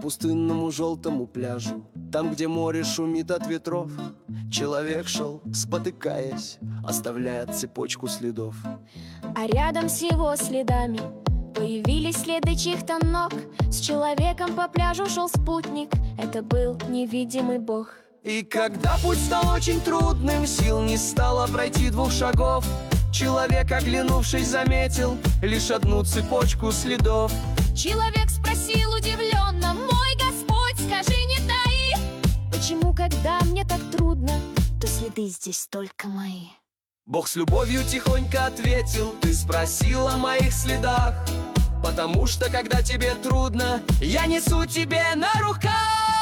пустынному желтому пляжу, там, где море шумит от ветров, человек шел, спотыкаясь, оставляя цепочку следов. А рядом с его следами появились следы чьих-то ног. С человеком по пляжу шел спутник, это был невидимый бог. И когда путь стал очень трудным, сил не стало пройти 2 шагов, человек, оглянувшись, заметил лишь одну цепочку следов. Человек спросил удивленно: мой Господь, скажи, не таи, почему, когда мне так трудно, то следы здесь только мои? Бог с любовью тихонько ответил: ты спросил о моих следах, потому что, когда тебе трудно, я несу тебе на руках.